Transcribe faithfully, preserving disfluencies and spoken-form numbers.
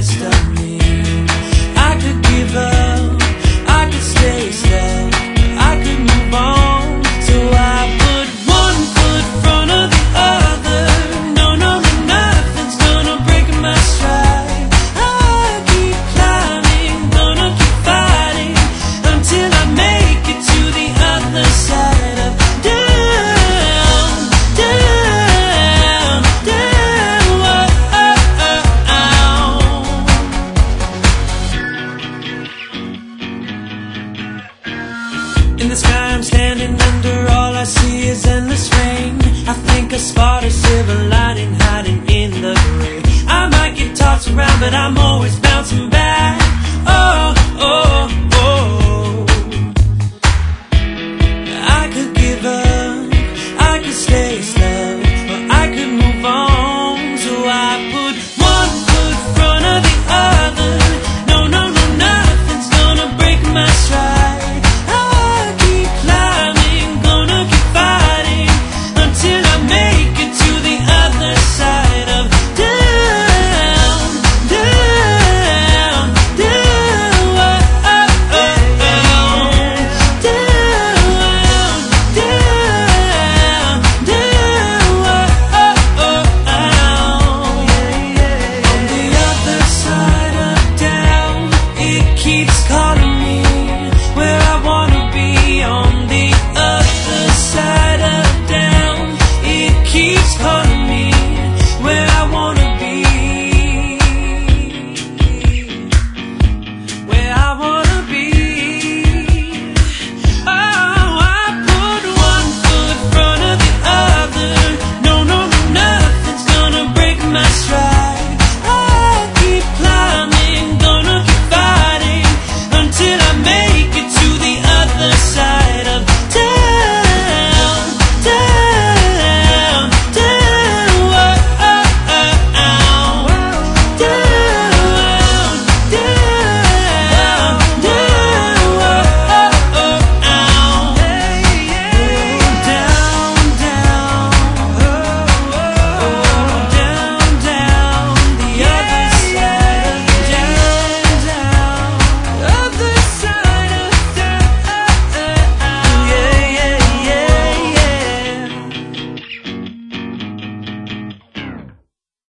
best of me. I could give up, I could stay stuck, I could move on. So I put one foot in front of the other. No, no, no, nothing's gonna break my stride. I keep climbing, gonna keep fighting until I make it to the other side of down, down, down. Whoa. In the sky I'm standing under, all I see is endless rain. I think I spot a silver lining hiding in the gray. I might get tossed around, but I'm always bouncing back.